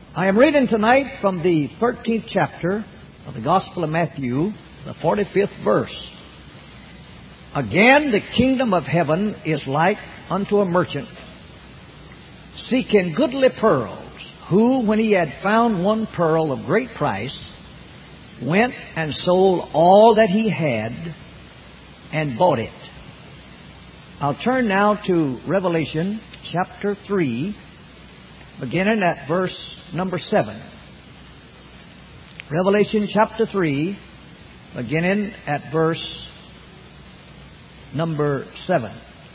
I am reading tonight from the 13th chapter of the Gospel of Matthew, the 45th verse. Again, the kingdom of heaven is like unto a merchant seeking goodly pearls, who, when he had found one pearl of great price, went and sold all that he had and bought it. I'll turn now to Revelation chapter 3, beginning at verse number 7. Revelation chapter 3, beginning at verse number 7.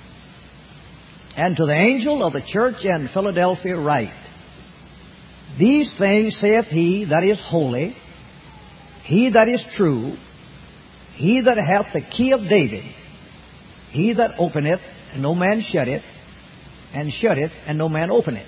And to the angel of the church in Philadelphia write, These things saith he that is holy, he that is true, he that hath the key of David, he that openeth, and no man shutteth, and shutteth, and no man openeth.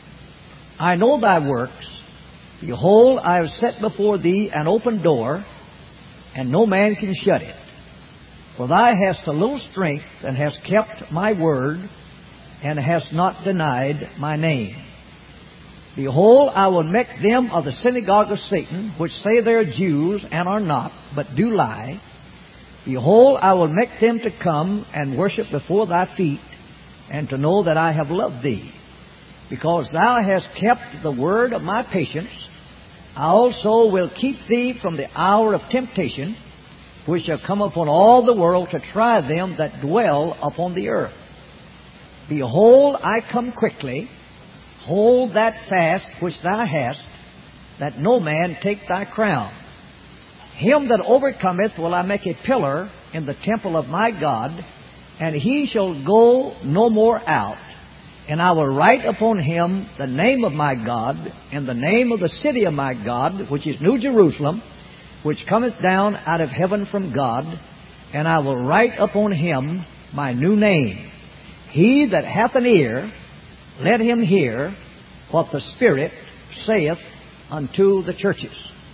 I know thy works. Behold, I have set before thee an open door, and no man can shut it. For thou hast a little strength, and hast kept my word, and hast not denied my name. Behold, I will make them of the synagogue of Satan, which say they are Jews, and are not, but do lie. Behold, I will make them to come and worship before thy feet, and to know that I have loved thee. Because thou hast kept the word of my patience, I also will keep thee from the hour of temptation, which shall come upon all the world to try them that dwell upon the earth. Behold, I come quickly. Hold that fast which thou hast, that no man take thy crown. Him that overcometh will I make a pillar in the temple of my God, and he shall go no more out. And I will write upon him the name of my God, and the name of the city of my God, which is New Jerusalem, which cometh down out of heaven from God, and I will write upon him my new name. He that hath an ear, let him hear what the Spirit saith unto the churches.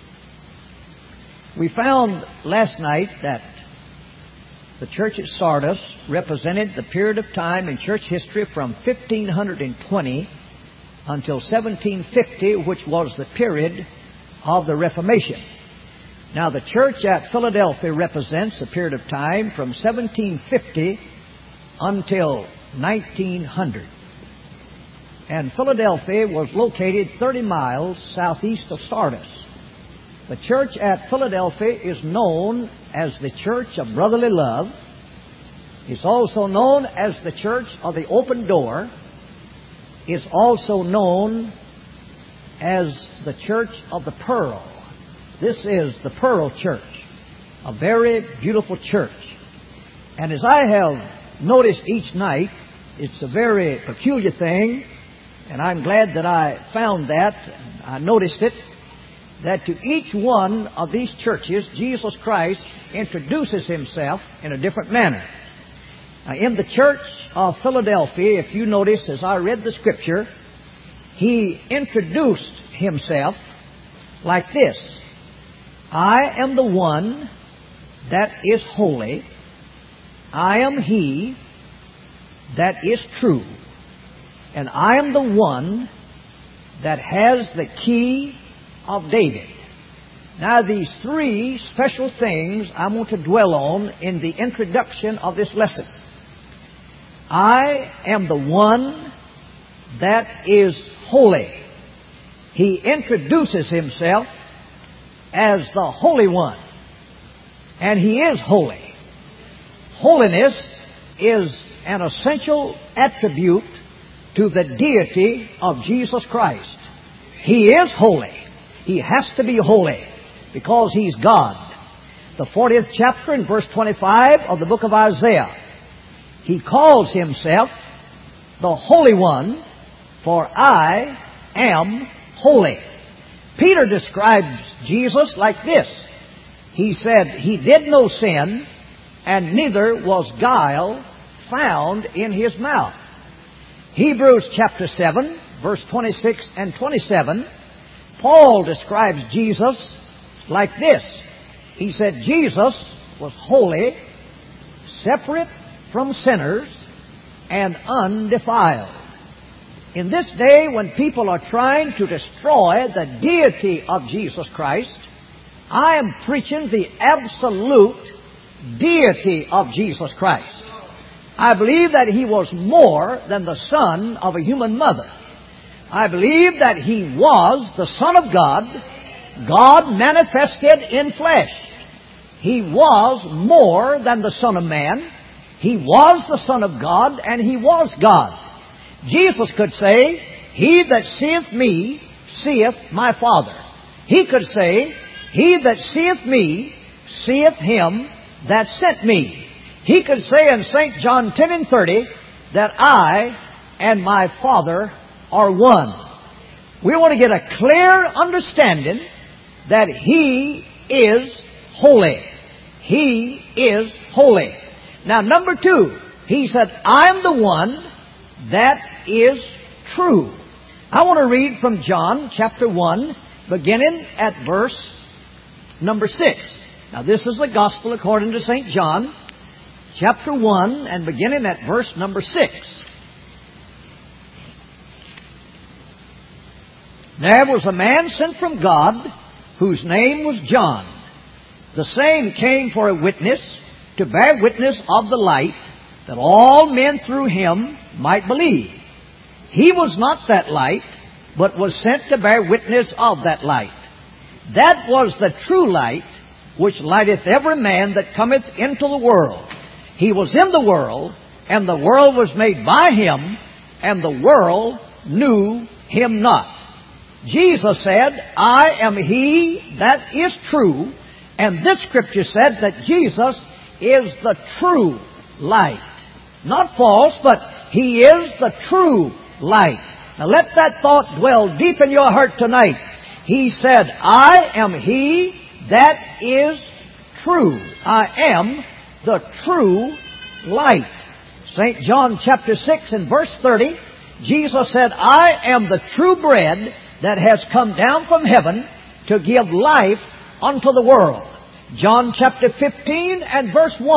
We found last night that the church at Sardis represented the period of time in church history from 1520 until 1750, which was the period of the Reformation. Now, the church at Philadelphia represents a period of time from 1750 until 1900. And Philadelphia was located 30 miles southeast of Sardis. The church at Philadelphia is known as the Church of Brotherly Love. It's also known as the Church of the Open Door. It's also known as the Church of the Pearl. This is the Pearl Church, a very beautiful church. And as I have noticed each night, it's a very peculiar thing, and I'm glad that I found that, I noticed it, that to each one of these churches, Jesus Christ introduces himself in a different manner. Now, in the church of Philadelphia, if you notice, as I read the Scripture, he introduced himself like this: I am the one that is holy. I am he that is true. And I am the one that has the key of David. Now, these three special things I want to dwell on in the introduction of this lesson. I am the one that is holy. He introduces himself as the Holy One. And he is holy. Holiness is an essential attribute to the deity of Jesus Christ. He is holy. He has to be holy because he's God. The 40th chapter in verse 25 of the book of Isaiah, he calls himself the Holy One, for I am holy. Peter describes Jesus like this. He said, he did no sin, and neither was guile found in his mouth. Hebrews chapter 7, verse 26 and 27, Paul describes Jesus like this. He said, Jesus was holy, separate from sinners, and undefiled. In this day when people are trying to destroy the deity of Jesus Christ, I am preaching the absolute deity of Jesus Christ. I believe that He was more than the son of a human mother. I believe that He was the Son of God, God manifested in flesh. He was more than the Son of Man. He was the Son of God, and He was God. Jesus could say, He that seeth me, seeth my Father. He could say, He that seeth me, seeth Him that sent me. He could say in St. John 10:30 that I and my Father are one. We want to get a clear understanding that He is holy. He is holy. Now, number 2, He said, I'm the one that is true. I want to read from John chapter 1, beginning at verse number 6. Now, this is the Gospel according to St. John, chapter 1, and beginning at verse number 6. There was a man sent from God, whose name was John. The same came for a witness, to bear witness of the light, that all men through him might believe. He was not that light, but was sent to bear witness of that light. That was the true light, which lighteth every man that cometh into the world. He was in the world, and the world was made by Him, and the world knew Him not. Jesus said, I am He that is true, and this Scripture said that Jesus is the true light. Not false, but He is the true light. Now let that thought dwell deep in your heart tonight. He said, I am He that is true. I am the true light. St. John chapter 6 and verse 30, Jesus said, I am the true bread that has come down from heaven to give life unto the world. John chapter 15 and verse 1,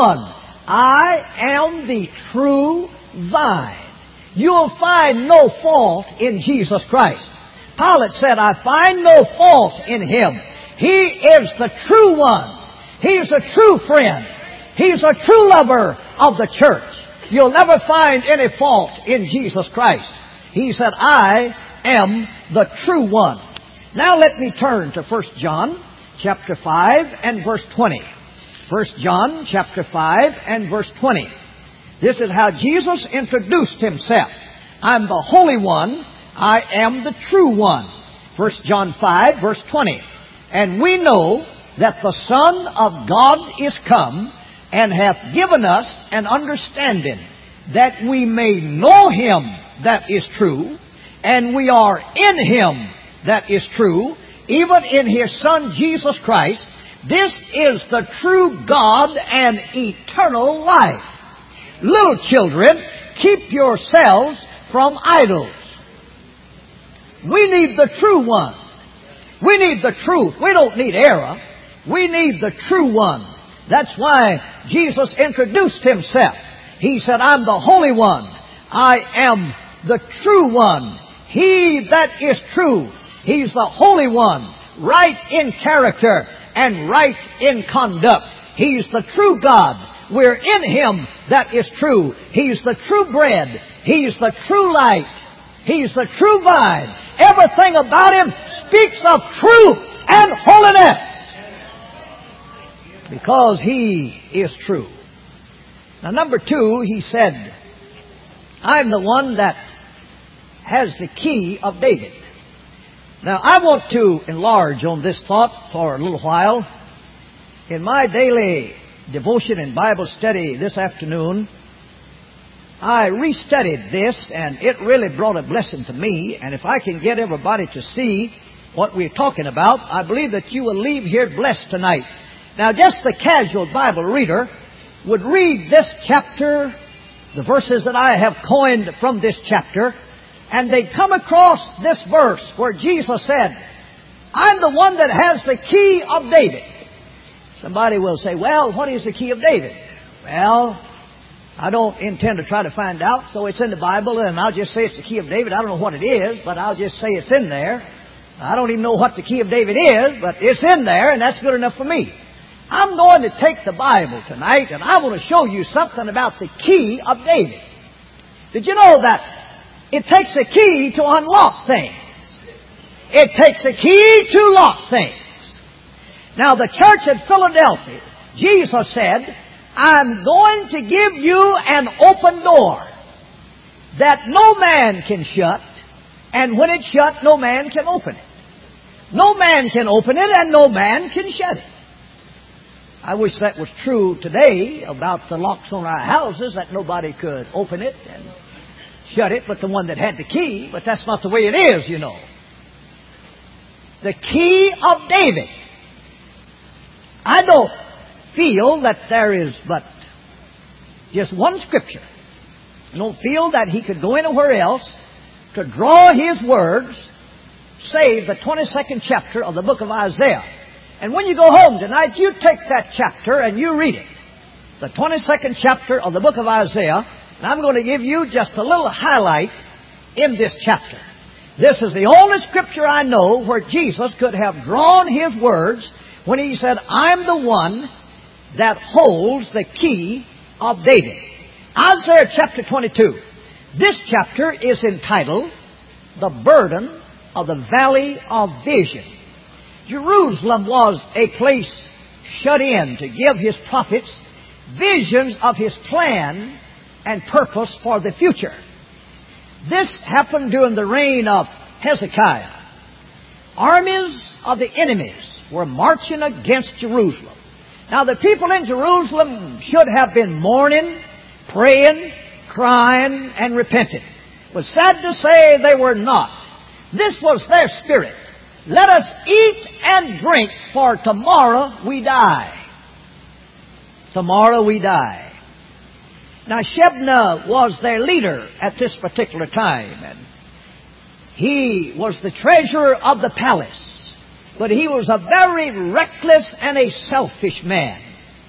I am the true vine. You'll find no fault in Jesus Christ. Pilate said, I find no fault in Him. He is the true one. He's a true friend. He's a true lover of the church. You'll never find any fault in Jesus Christ. He said, I am the true one. Now let me turn to 1 John chapter 5 and verse 20. 1 John chapter 5 and verse 20. This is how Jesus introduced Himself. I'm the Holy One. I am the true one. 1 John 5 verse 20. And we know that the Son of God is come, and hath given us an understanding, that we may know Him that is true, and we are in Him that is true, even in His Son Jesus Christ. This is the true God and eternal life. Little children, keep yourselves from idols. We need the true one. We need the truth. We don't need error. We need the true one. That's why Jesus introduced Himself. He said, I'm the Holy One. I am the true one. He that is true. He's the Holy One, right in character and right in conduct. He's the true God. We're in Him that is true. He's the true bread. He's the true light. He's the true vine. Everything about Him speaks of truth and holiness, because He is true. Now, number 2, He said, I'm the one that has the key of David. Now, I want to enlarge on this thought for a little while. In my daily devotion and Bible study this afternoon, I restudied this, and it really brought a blessing to me. And if I can get everybody to see what we're talking about, I believe that you will leave here blessed tonight. Now, just the casual Bible reader would read this chapter, the verses that I have coined from this chapter, and they'd come across this verse where Jesus said, I'm the one that has the key of David. Somebody will say, well, what is the key of David? Well, I don't intend to try to find out, so it's in the Bible, and I'll just say it's the key of David. I don't know what it is, but I'll just say it's in there. I don't even know what the key of David is, but it's in there, and that's good enough for me. I'm going to take the Bible tonight, and I want to show you something about the key of David. Did you know that it takes a key to unlock things? It takes a key to lock things. Now, the church at Philadelphia, Jesus said, I'm going to give you an open door that no man can shut, and when it's shut, no man can open it. No man can open it, and no man can shut it. I wish that was true today about the locks on our houses, that nobody could open it and shut it but the one that had the key, but that's not the way it is, you know. The key of David. I don't feel that there is but just one scripture. I don't feel that he could go anywhere else to draw his words, save the 22nd chapter of the book of Isaiah. And when you go home tonight, you take that chapter and you read it. The 22nd chapter of the book of Isaiah. And I'm going to give you just a little highlight in this chapter. This is the only scripture I know where Jesus could have drawn his words when he said, I'm the one that holds the key of David. Isaiah chapter 22. This chapter is entitled, The Burden of the Valley of Vision. Jerusalem was a place shut in to give his prophets visions of his plan and purpose for the future. This happened during the reign of Hezekiah. Armies of the enemies were marching against Jerusalem. Now the people in Jerusalem should have been mourning, praying, crying, and repenting. But sad to say they were not. This was their spirit. Let us eat and drink, for tomorrow we die. Tomorrow we die. Now Shebna was their leader at this particular time. And he was the treasurer of the palace. But he was a very reckless and a selfish man.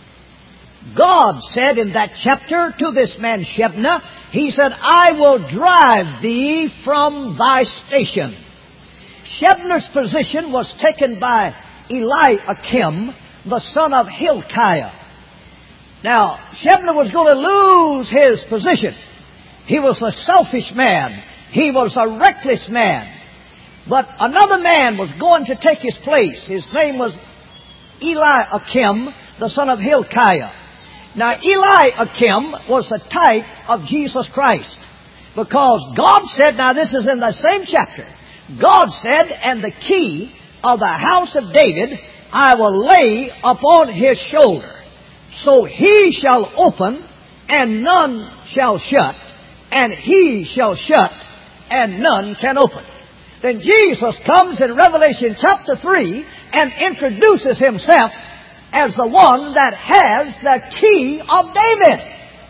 God said in that chapter to this man Shebna, he said, I will drive thee from thy station. Shebna's position was taken by Eliakim, the son of Hilkiah. Now, Shebna was going to lose his position. He was a selfish man. He was a reckless man. But another man was going to take his place. His name was Eliakim, the son of Hilkiah. Now, Eliakim was a type of Jesus Christ. Because God said, now this is in the same chapter, God said, and the key of the house of David I will lay upon his shoulder. So he shall open, and none shall shut, and he shall shut, and none can open. Then Jesus comes in Revelation chapter 3 and introduces himself as the one that has the key of David.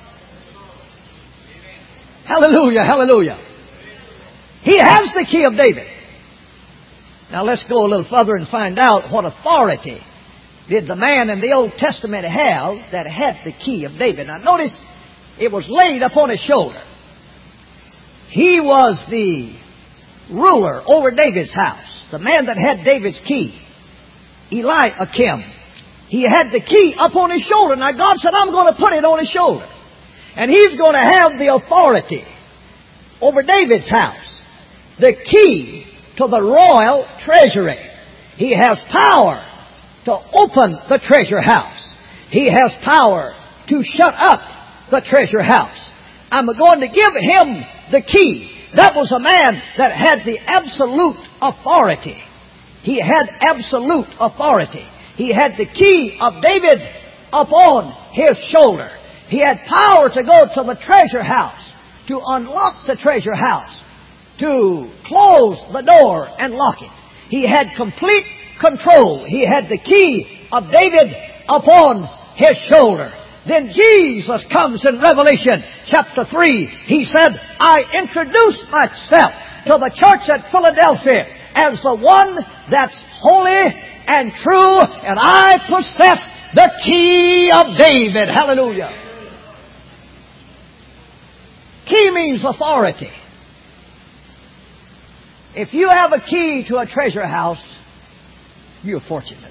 Hallelujah, hallelujah. He has the key of David. Now let's go a little further and find out what authority did the man in the Old Testament have that had the key of David. Now notice, it was laid upon his shoulder. He was the ruler over David's house, the man that had David's key, Eliakim. He had the key up on his shoulder. Now God said, I'm going to put it on his shoulder. And he's going to have the authority over David's house, the key to the royal treasury. He has power to open the treasure house. He has power to shut up the treasure house. I'm going to give him the key. That was a man that had the absolute authority. He had absolute authority. He had the key of David upon his shoulder. He had power to go to the treasure house, to unlock the treasure house, to close the door and lock it. He had complete control. He had the key of David upon his shoulder. Then Jesus comes in Revelation chapter 3. He said, I introduced myself to the church at Philadelphia as the one that's holy and true, and I possess the key of David. Hallelujah. Key means authority. If you have a key to a treasure house, you're fortunate.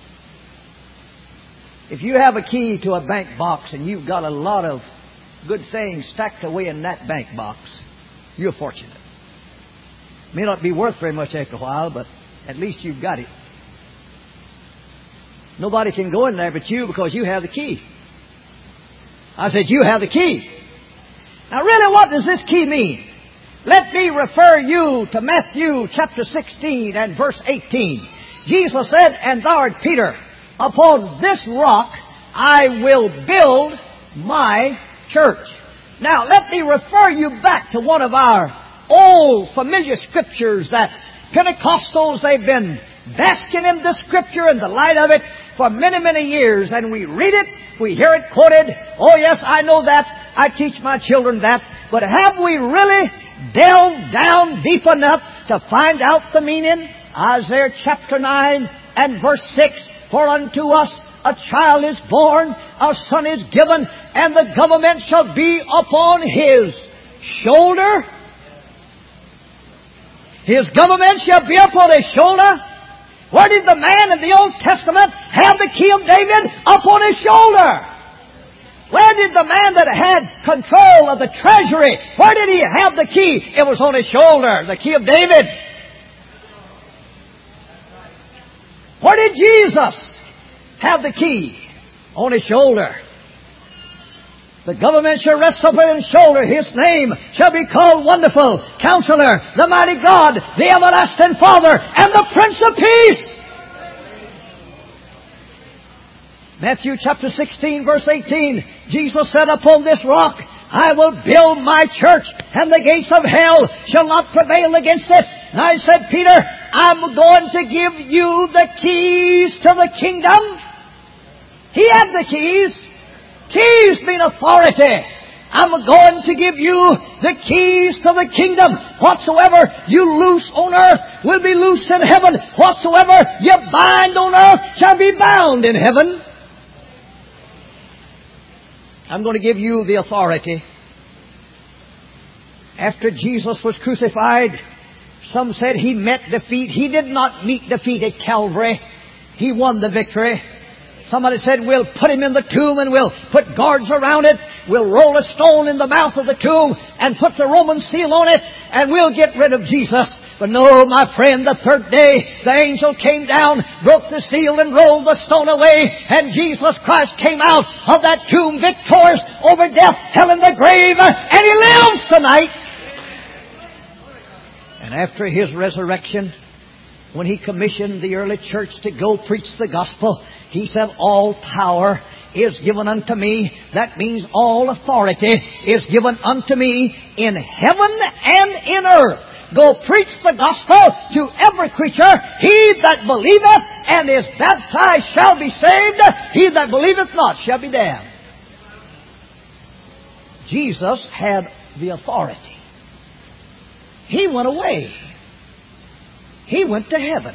If you have a key to a bank box and you've got a lot of good things stacked away in that bank box, you're fortunate. May not be worth very much after a while, but at least you've got it. Nobody can go in there but you because you have the key. I said, you have the key. Now really, what does this key mean? Let me refer you to Matthew chapter 16 and verse 18. Jesus said, "And thou art Peter, upon this rock I will build my church." Now let me refer you back to one of our old familiar scriptures that Pentecostals, they've been basking in the scripture and the light of it for many, many years. And we read it, we hear it quoted. Oh yes, I know that. I teach my children that. But have we really delved down deep enough to find out the meaning? Isaiah chapter 9 and verse 6. "For unto us a child is born, a son is given, and the government shall be upon his shoulder." His government shall be upon his shoulder. Where did the man in the Old Testament have the key of David? Upon his shoulder. Where did the man that had control of the treasury, where did he have the key? It was on his shoulder, the key of David. Where did Jesus have the key? On his shoulder. "The government shall rest upon his shoulder. His name shall be called Wonderful, Counselor, the Mighty God, the Everlasting Father, and the Prince of Peace." Matthew chapter 16 verse 18. Jesus said, "Upon this rock I will build my church, and the gates of hell shall not prevail against it." And I said, "Peter, I'm going to give you the keys to the kingdom." He had the keys. Keys mean authority. I'm going to give you the keys to the kingdom. Whatsoever you loose on earth will be loosed in heaven. Whatsoever you bind on earth shall be bound in heaven. I'm going to give you the authority. After Jesus was crucified, some said he met defeat. He did not meet defeat at Calvary. He won the victory. Somebody said, "We'll put him in the tomb and we'll put guards around it. We'll roll a stone in the mouth of the tomb and put the Roman seal on it and we'll get rid of Jesus." But no, my friend, the third day, the angel came down, broke the seal and rolled the stone away, and Jesus Christ came out of that tomb victorious over death, hell, and the grave, and He lives tonight. And after His resurrection, when He commissioned the early church to go preach the gospel, He said, "All power is given unto me." That means all authority is given unto me in heaven and in earth. Go preach the gospel to every creature. He that believeth and is baptized shall be saved. He that believeth not shall be damned. Jesus had the authority. He went away. He went to heaven.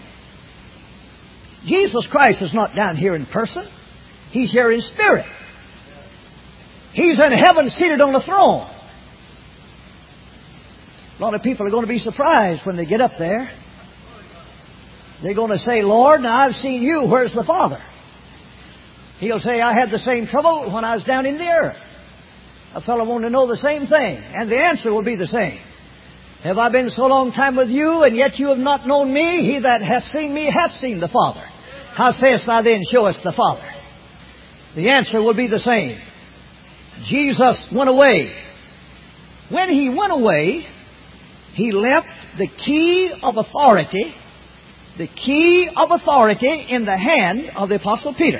Jesus Christ is not down here in person. He's here in spirit. He's in heaven seated on the throne. A lot of people are going to be surprised when they get up there. They're going to say, "Lord, now I've seen you. Where's the Father?" He'll say, "I had the same trouble when I was down in the earth." A fellow wanted to know the same thing. And the answer will be the same. "Have I been so long time with you, and yet you have not known me? He that hath seen me hath seen the Father. How sayest thou then, show us the Father?" The answer will be the same. Jesus went away. When He went away, He left the key of authority, in the hand of the Apostle Peter.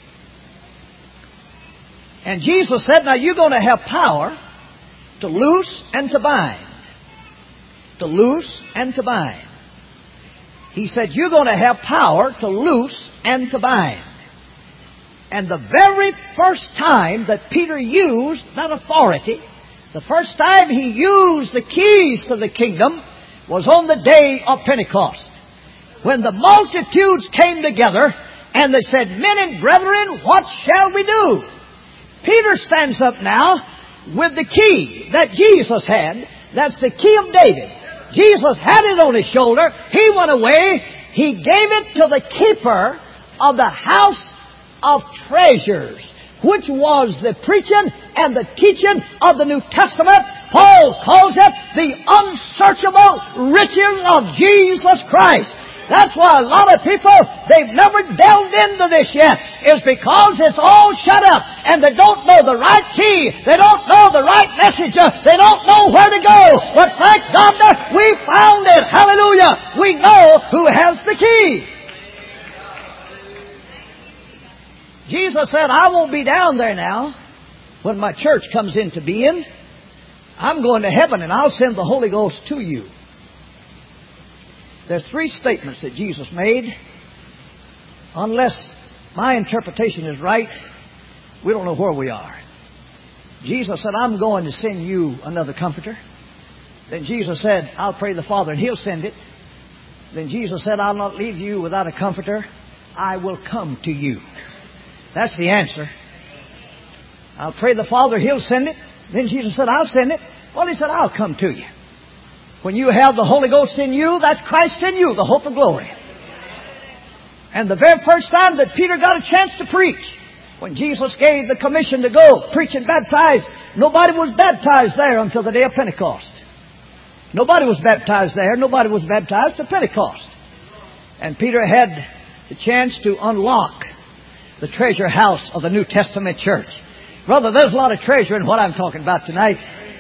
And Jesus said, "Now you're going to have power to loose and to bind." To loose and to bind. He said, "You're going to have power to loose and to bind." And the very first time that Peter used that authority, the first time he used the keys to the kingdom, was on the day of Pentecost, when the multitudes came together and they said, "Men and brethren, what shall we do?" Peter stands up now with the key that Jesus had. That's the key of David. Jesus had it on his shoulder. He went away. He gave it to the keeper of the house of treasures, which was the preaching and the teaching of the New Testament. Paul calls it the unsearchable riches of Jesus Christ. That's why a lot of people, they've never delved into this yet, is because it's all shut up and they don't know the right key. They don't know the right message. They don't know where to go. But thank God that we found it. Hallelujah. We know who has the key. Jesus said, I won't be down there now when my church comes into being. I'm going to heaven and I'll send the Holy Ghost to you. There's three statements that Jesus made. Unless my interpretation is right, we don't know where we are. Jesus said, I'm going to send you another comforter. Then Jesus said, I'll pray the Father and He'll send it. Then Jesus said, I'll not leave you without a comforter. I will come to you. That's the answer. I'll pray the Father, He'll send it. Then Jesus said, I'll send it. Well, He said, I'll come to you. When you have the Holy Ghost in you, that's Christ in you, the hope of glory. And the very first time that Peter got a chance to preach, when Jesus gave the commission to go preach and baptize, nobody was baptized there until the day of Pentecost. Nobody was baptized there. Nobody was baptized at Pentecost. And Peter had the chance to unlock the treasure house of the New Testament church. Brother, there's a lot of treasure in what I'm talking about tonight.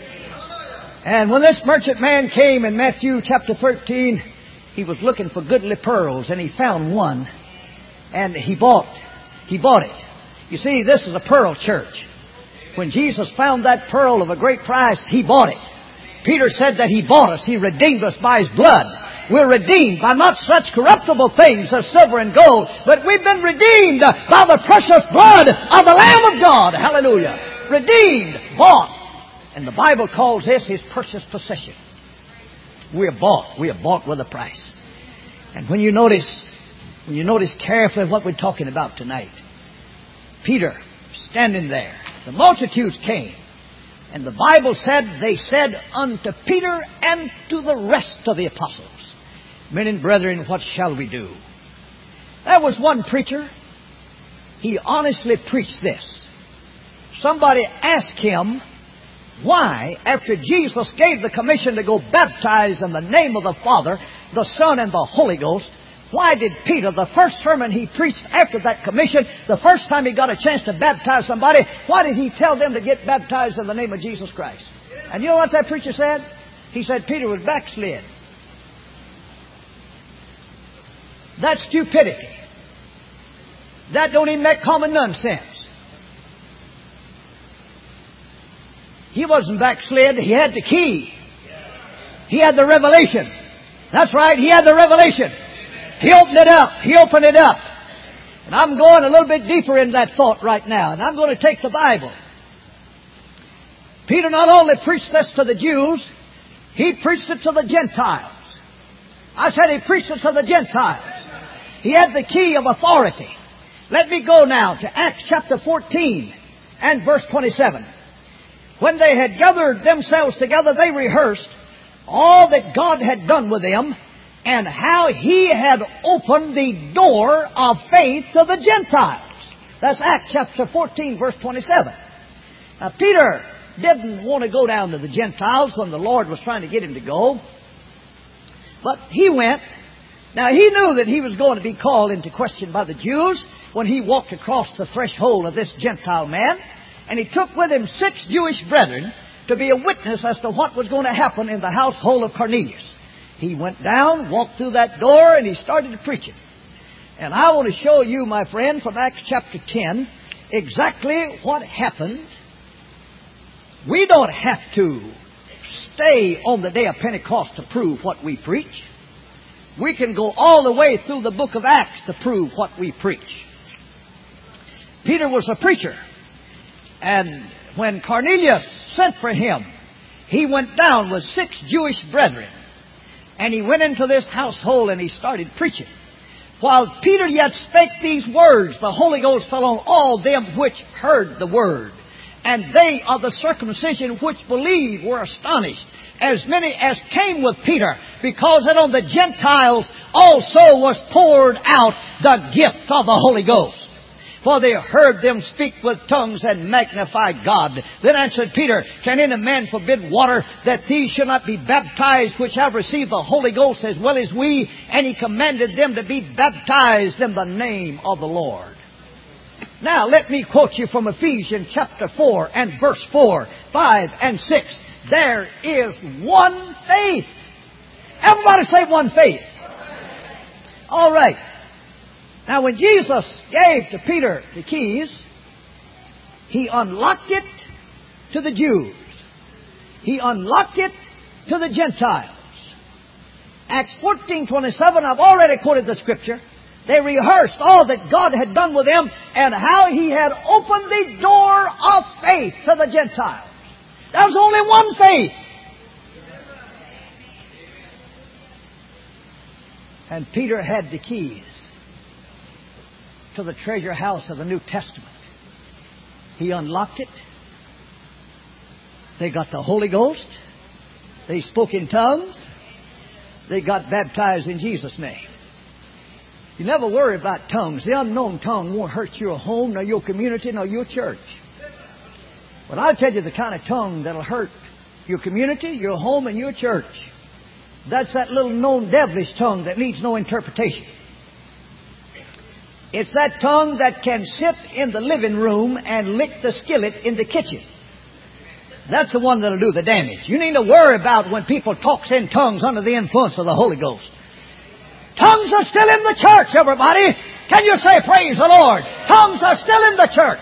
And when this merchant man came in Matthew chapter 13, he was looking for goodly pearls, and he found one, and he bought it. You see, this is a pearl church. When Jesus found that pearl of a great price, He bought it. Peter said that He bought us. He redeemed us by His blood. We're redeemed by not such corruptible things as silver and gold, but we've been redeemed by the precious blood of the Lamb of God. Hallelujah. Redeemed, bought. And the Bible calls this His purchased possession. We are bought. We are bought with a price. And when you notice carefully what we're talking about tonight, Peter standing there, the multitudes came, and the Bible said, they said unto Peter and to the rest of the apostles, Men and brethren, what shall we do? There was one preacher. He honestly preached this. Somebody asked him, why, after Jesus gave the commission to go baptize in the name of the Father, the Son, and the Holy Ghost, why did Peter, the first sermon he preached after that commission, the first time he got a chance to baptize somebody, why did he tell them to get baptized in the name of Jesus Christ? And you know what that preacher said? He said Peter was backslid. That's stupidity. That don't even make common nonsense. He wasn't backslid. He had the key. He had the revelation. That's right. He had the revelation. He opened it up. He opened it up. And I'm going a little bit deeper in that thought right now. And I'm going to take the Bible. Peter not only preached this to the Jews, he preached it to the Gentiles. I said he preached it to the Gentiles. He had the key of authority. Let me go now to Acts chapter 14 and verse 27. When they had gathered themselves together, they rehearsed all that God had done with them and how He had opened the door of faith to the Gentiles. That's Acts chapter 14, verse 27. Now, Peter didn't want to go down to the Gentiles when the Lord was trying to get him to go. But he went. Now, he knew that he was going to be called into question by the Jews when he walked across the threshold of this Gentile man. And he took with him 6 Jewish brethren to be a witness as to what was going to happen in the household of Cornelius. He went down, walked through that door, and he started preaching. And I want to show you, my friend, from Acts chapter 10, exactly what happened. We don't have to stay on the day of Pentecost to prove what we preach. We can go all the way through the book of Acts to prove what we preach. Peter was a preacher. And when Cornelius sent for him, he went down with 6 Jewish brethren. And he went into this household and he started preaching. While Peter yet spake these words, the Holy Ghost fell on all them which heard the word. And they of the circumcision which believed were astonished, as many as came with Peter, because that on the Gentiles also was poured out the gift of the Holy Ghost. For they heard them speak with tongues and magnify God. Then answered Peter, Can any man forbid water, that these should not be baptized, which have received the Holy Ghost as well as we? And he commanded them to be baptized in the name of the Lord. Now let me quote you from Ephesians chapter 4 and verse 4, 5 and 6. There is one faith. Everybody say one faith. All right. Now when Jesus gave to Peter the keys, He unlocked it to the Jews. He unlocked it to the Gentiles. Acts 14:27, I've already quoted the scripture. They rehearsed all that God had done with them and how He had opened the door of faith to the Gentiles. There was only one faith. And Peter had the keys to the treasure house of the New Testament. He unlocked it. They got the Holy Ghost. They spoke in tongues. They got baptized in Jesus' name. You never worry about tongues. The unknown tongue won't hurt your home, nor your community, nor your church. But I'll tell you the kind of tongue that'll hurt your community, your home, and your church. That's that little known devilish tongue that needs no interpretation. It's that tongue that can sit in the living room and lick the skillet in the kitchen. That's the one that'll do the damage. You need to worry about when people talks in tongues under the influence of the Holy Ghost. Tongues are still in the church, everybody. Can you say praise the Lord? Tongues are still in the church.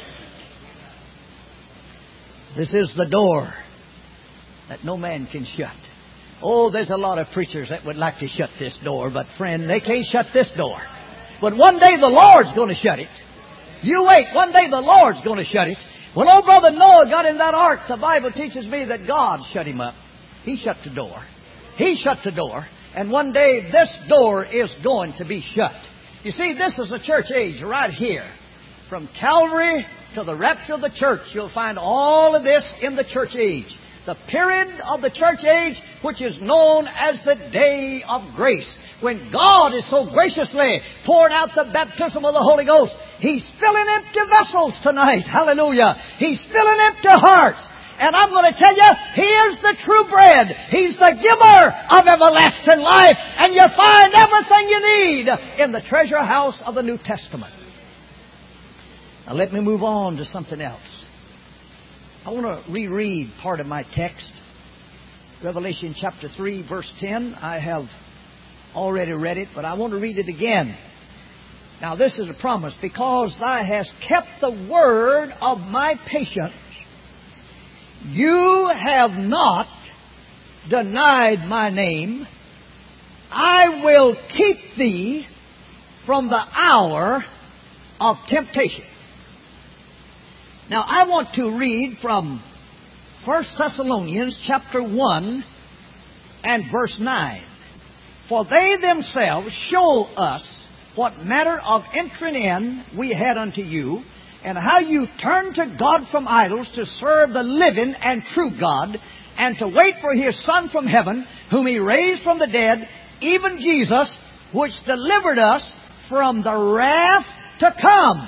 This is the door that no man can shut. Oh, there's a lot of preachers that would like to shut this door, but friend, they can't shut this door. But one day the Lord's going to shut it. You wait. One day the Lord's going to shut it. When old brother Noah got in that ark, the Bible teaches me that God shut him up. He shut the door. He shut the door. And one day this door is going to be shut. You see, this is the church age right here. From Calvary to the rapture of the church, you'll find all of this in the church age. The period of the church age, which is known as the day of grace. When God is so graciously poured out the baptism of the Holy Ghost. He's filling empty vessels tonight. Hallelujah. He's filling empty hearts. And I'm going to tell you, He is the true bread. He's the giver of everlasting life. And you find everything you need in the treasure house of the New Testament. Now let me move on to something else. I want to reread part of my text. Revelation chapter 3, verse 10. I have already read it, but I want to read it again. Now this is a promise. Because thou hast kept the word of my patience, you have not denied my name. I will keep thee from the hour of temptation. Now I want to read from 1 Thessalonians chapter 1 and verse 9. For they themselves show us what manner of entering in we had unto you, and how you turned to God from idols to serve the living and true God, and to wait for His Son from heaven, whom He raised from the dead, even Jesus, which delivered us from the wrath to come.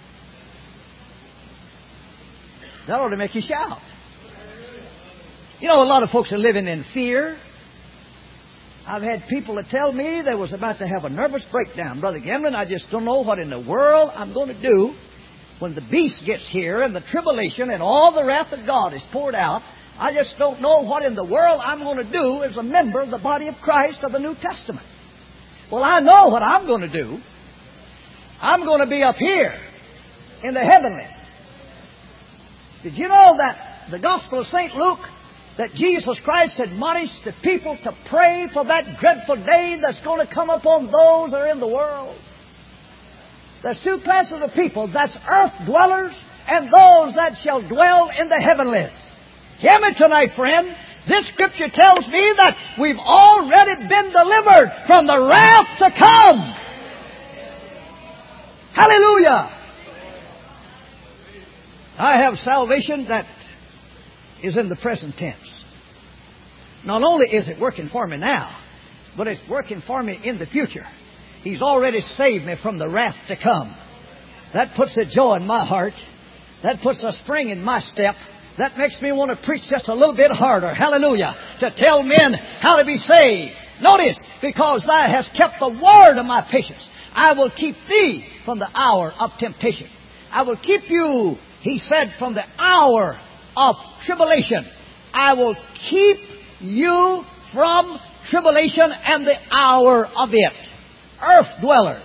That ought to make you shout. You know, a lot of folks are living in fear. I've had people that tell me they was about to have a nervous breakdown. Brother Gamlin, I just don't know what in the world I'm going to do when the beast gets here and the tribulation and all the wrath of God is poured out. I just don't know what in the world I'm going to do as a member of the body of Christ of the New Testament. Well, I know what I'm going to do. I'm going to be up here in the heavenlies. Did you know that the Gospel of St. Luke, that Jesus Christ admonished the people to pray for that dreadful day that's going to come upon those that are in the world? There's two classes of people. That's earth dwellers and those that shall dwell in the heavenlies. Hear me tonight, friend. This scripture tells me that we've already been delivered from the wrath to come. Hallelujah. I have salvation that is in the present tense. Not only is it working for me now, but it's working for me in the future. He's already saved me from the wrath to come. That puts a joy in my heart. That puts a spring in my step. That makes me want to preach just a little bit harder. Hallelujah. To tell men how to be saved. Notice, because thou hast kept the word of my patience, I will keep thee from the hour of temptation. I will keep you, he said, from the hour of tribulation. I will keep you from tribulation and the hour of it. Earth dwellers.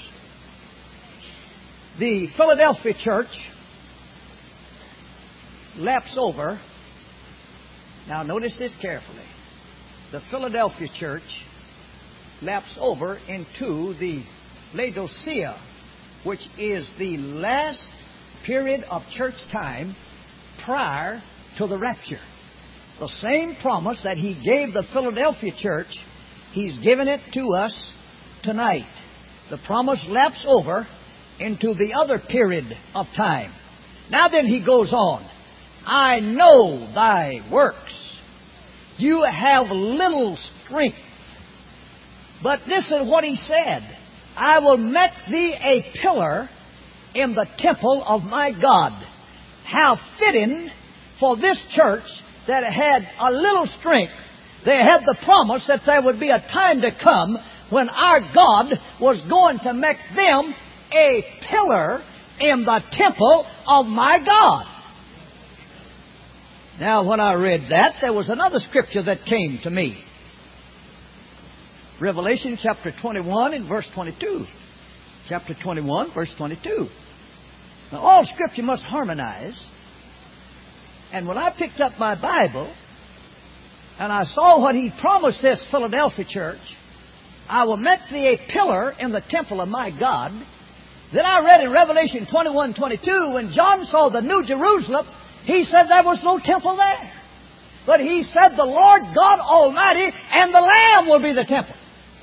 The Philadelphia church laps over. Now notice this carefully. The Philadelphia church laps over into the Laodicea, which is the last period of church time prior to the rapture. The same promise that He gave the Philadelphia church, He's given it to us tonight. The promise laps over into the other period of time. Now then He goes on. I know thy works. You have little strength. But this is what He said. I will make thee a pillar in the temple of my God. How fitting for this church that had a little strength. They had the promise that there would be a time to come when our God was going to make them a pillar in the temple of my God. Now, when I read that, there was another scripture that came to me. Revelation chapter 21 and verse 22. Chapter 21, verse 22. Now, all scripture must harmonize. And when I picked up my Bible and I saw what He promised this Philadelphia church, I will make thee a pillar in the temple of my God. Then I read in Revelation 21:22, when John saw the New Jerusalem, he said there was no temple there. But he said the Lord God Almighty and the Lamb will be the temple.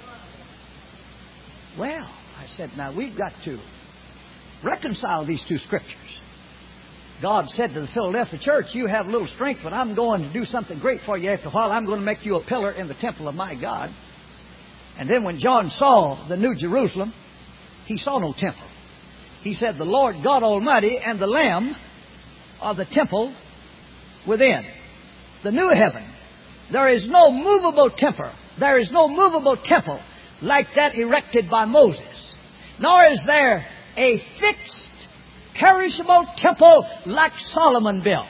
Well, I said, now we've got to reconcile these two scriptures. God said to the Philadelphia church, you have little strength, but I'm going to do something great for you after a while. I'm going to make you a pillar in the temple of my God. And then when John saw the New Jerusalem, he saw no temple. He said, the Lord God Almighty and the Lamb are the temple within. The new heaven. There is no movable temple. There is no movable temple like that erected by Moses. Nor is there a fixed, perishable temple like Solomon built.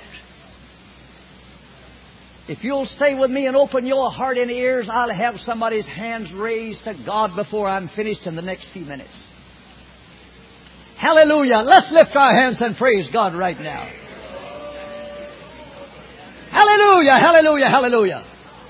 If you'll stay with me and open your heart and ears, I'll have somebody's hands raised to God before I'm finished in the next few minutes. Hallelujah. Let's lift our hands and praise God right now. Hallelujah, hallelujah, hallelujah.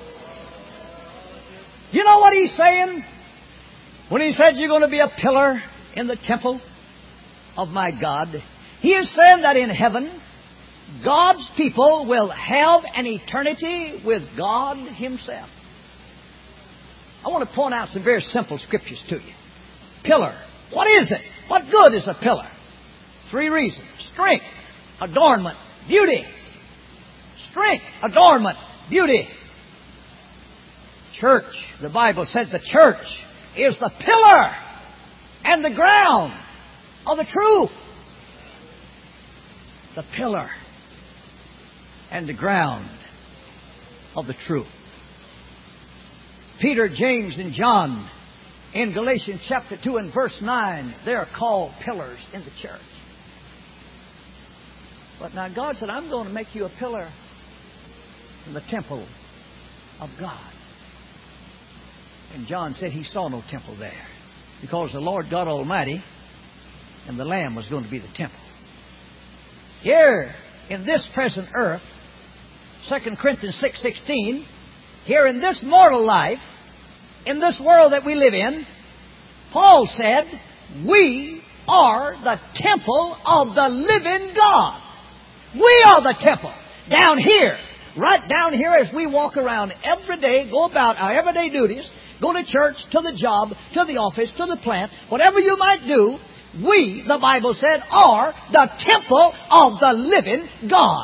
You know what He's saying? When He said you're going to be a pillar in the temple of my God, He is saying that in heaven, God's people will have an eternity with God Himself. I want to point out some very simple scriptures to you. Pillar. What is it? What good is a pillar? 3 reasons. Strength, adornment, beauty. Strength, adornment, beauty. Church. The Bible said the church is the pillar and the ground of the truth. The pillar and the ground of the truth. Peter, James, and John in Galatians chapter 2 and verse 9, they're called pillars in the church. But now God said, I'm going to make you a pillar in the temple of God. And John said he saw no temple there, because the Lord God Almighty and the Lamb was going to be the temple. Here in this present earth, 2 Corinthians 6:16, here in this mortal life, in this world that we live in, Paul said, we are the temple of the living God. We are the temple. Down here, right down here as we walk around every day, go about our everyday duties, go to church, to the job, to the office, to the plant, whatever you might do, we, the Bible said, are the temple of the living God.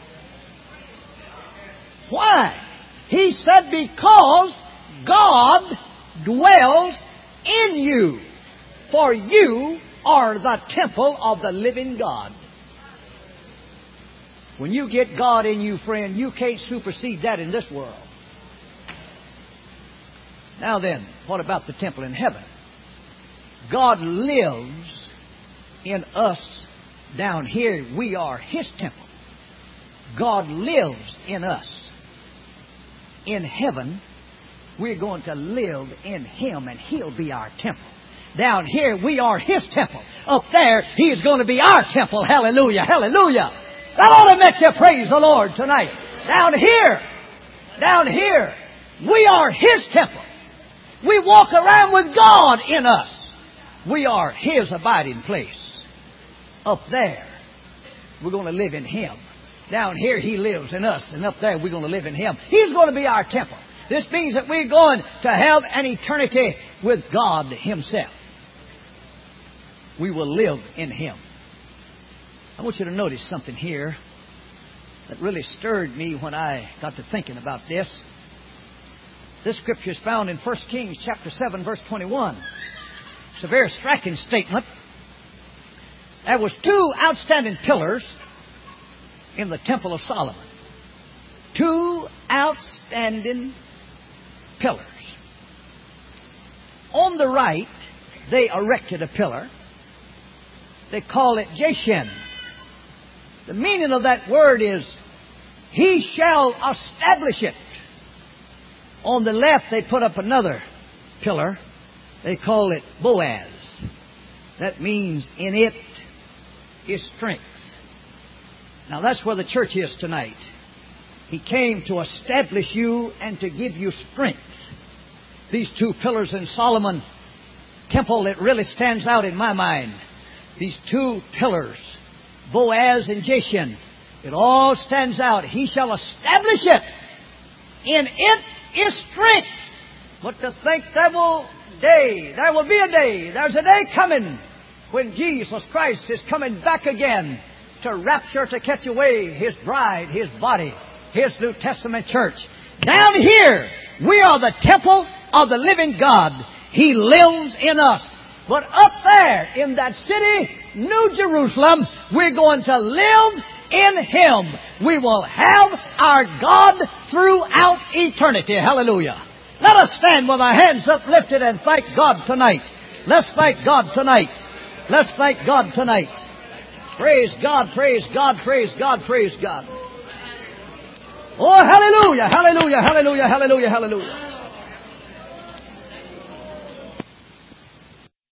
Why? He said, because God dwells in you. For you are the temple of the living God. When you get God in you, friend, you can't supersede that in this world. Now then, what about the temple in heaven? God lives in us down here. We are His temple. God lives in us. In heaven, we're going to live in Him, and He'll be our temple. Down here, we are His temple. Up there, He's going to be our temple. Hallelujah, hallelujah. That ought to make you praise the Lord tonight. Down here, we are His temple. We walk around with God in us. We are His abiding place. Up there, we're going to live in Him. Down here, He lives in us, and up there, we're going to live in Him. He's going to be our temple. This means that we're going to have an eternity with God Himself. We will live in Him. I want you to notice something here that really stirred me when I got to thinking about this. This scripture is found in 1 Kings chapter 7, verse 21. It's a very striking statement. There was 2 outstanding pillars in the Temple of Solomon. 2 outstanding pillars. On the right, they erected a pillar. They call it Jeshen. The meaning of that word is, He shall establish it. On the left, they put up another pillar. They call it Boaz. That means, in it is strength. Now that's where the church is tonight. He came to establish you and to give you strength. These 2 pillars in Solomon temple that really stands out in my mind. These 2 pillars, Boaz and Jeshen, it all stands out. He shall establish it. In it is strength. But to think there will be a day, there's a day coming when Jesus Christ is coming back again to rapture, to catch away His bride, His body, His New Testament church. Down here, we are the temple of the living God. He lives in us. But up there in that city, New Jerusalem, we're going to live in Him. We will have our God throughout eternity. Hallelujah. Let us stand with our hands uplifted and thank God tonight. Let's thank God tonight. Let's thank God tonight. Praise God, praise God, praise God, praise God. Oh, hallelujah, hallelujah, hallelujah, hallelujah, hallelujah.